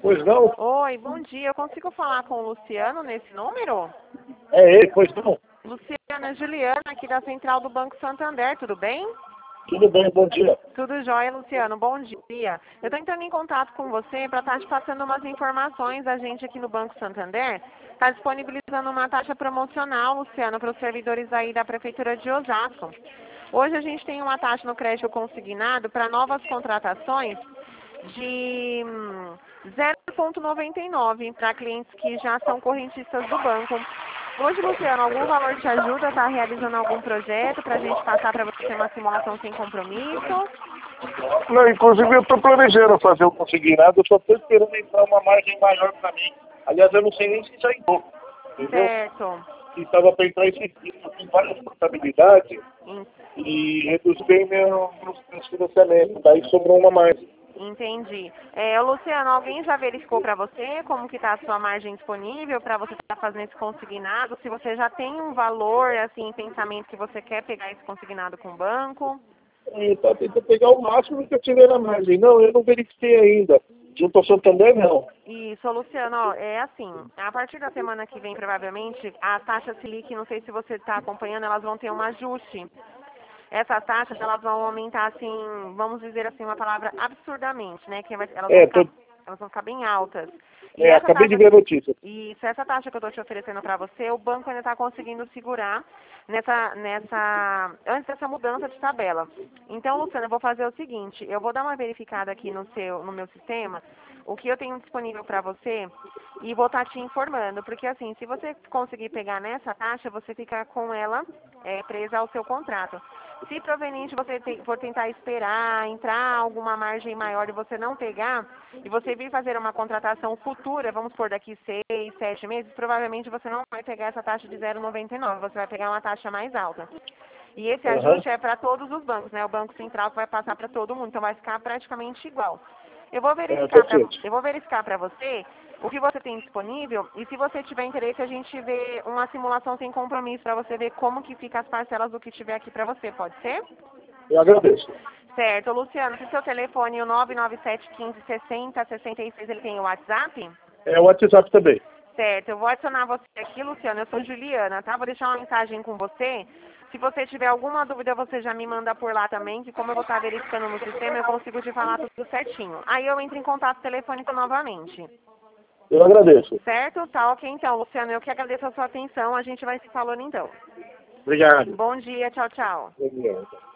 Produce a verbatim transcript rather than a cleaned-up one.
Pois não? Oi, bom dia. Eu consigo falar com o Luciano nesse número? É ele, pois não? Luciana Juliana, aqui da Central do Banco Santander, tudo bem? Tudo bem, bom dia. Tudo jóia, Luciano. Bom dia. Eu estou entrando em contato com você para estar te passando umas informações. A gente aqui no Banco Santander está disponibilizando uma taxa promocional, Luciano, para os servidores aí da Prefeitura de Osasco. Hoje a gente tem uma taxa no crédito consignado para novas contratações de hum, zero vírgula noventa e nove para clientes que já são correntistas do banco. Hoje, Luciano, algum valor te ajuda a estar realizando algum projeto para a gente passar para você uma simulação sem compromisso? Não, inclusive eu estou planejando fazer o consignado, eu só estou esperando entrar uma margem maior para mim. Aliás, eu não sei nem se já entrou, entendeu? Certo. E estava para entrar esse tipo, tem várias portabilidades En- e reduz bem meu, meus meus financiamentos, daí sobrou uma margem. Entendi. É, ô, Luciano, alguém já verificou para você como que está a sua margem disponível para você estar fazendo esse consignado? Se você já tem um valor, assim, em pensamento que você quer pegar esse consignado com o banco? E tá tentando pegar o máximo que eu tiver na margem. Não, eu não verifiquei ainda. Junto ao Santander, não. Isso, ô, Luciano, ó, é assim, a partir da semana que vem, provavelmente, a taxa Selic, não sei se você está acompanhando, elas vão ter um ajuste. Essas taxas, elas vão aumentar, assim, vamos dizer assim, uma palavra absurdamente, né? Que vai- elas, vão É, ficar, tô, elas vão ficar bem altas. E é, essa acabei de taxa, ver a notícia. isso, essa taxa que eu estou te oferecendo para você, o banco ainda está conseguindo segurar nessa, nessa, antes dessa mudança de tabela. Então, Luciano, eu vou fazer o seguinte, eu vou dar uma verificada aqui no seu, no meu sistema, o que eu tenho disponível para você e vou estar te informando, porque assim, se você conseguir pegar nessa taxa, você fica com ela é, presa ao seu contrato. Se proveniente você te, for tentar esperar, entrar alguma margem maior e você não pegar, e você vir fazer uma contratação futura, vamos por daqui seis, sete meses, provavelmente você não vai pegar essa taxa de zero vírgula noventa e nove, você vai pegar uma taxa mais alta. E esse Aham. ajuste é para todos os bancos, né? O Banco Central que vai passar para todo mundo, então vai ficar praticamente igual. Eu vou É, verificar para perfeito. eu vou verificar para você o que você tem disponível e se você tiver interesse a gente vê uma simulação sem compromisso para você ver como que fica as parcelas do que tiver aqui para você, pode ser? Eu agradeço. Certo, Luciano, se seu telefone o nove nove sete um cinco seis zero seis seis ele tem o WhatsApp? É o WhatsApp também. Certo, eu vou adicionar você aqui, Luciano, eu sou Juliana, tá? Vou deixar uma mensagem com você. Se você tiver alguma dúvida, você já me manda por lá também, que como eu vou estar verificando no sistema, eu consigo te falar tudo certinho. Aí eu entro em contato telefônico novamente. Eu agradeço. Certo? Tá ok então, Luciano, eu que agradeço a sua atenção, a gente vai se falando então. Obrigado. Bom dia, tchau, tchau. Obrigado.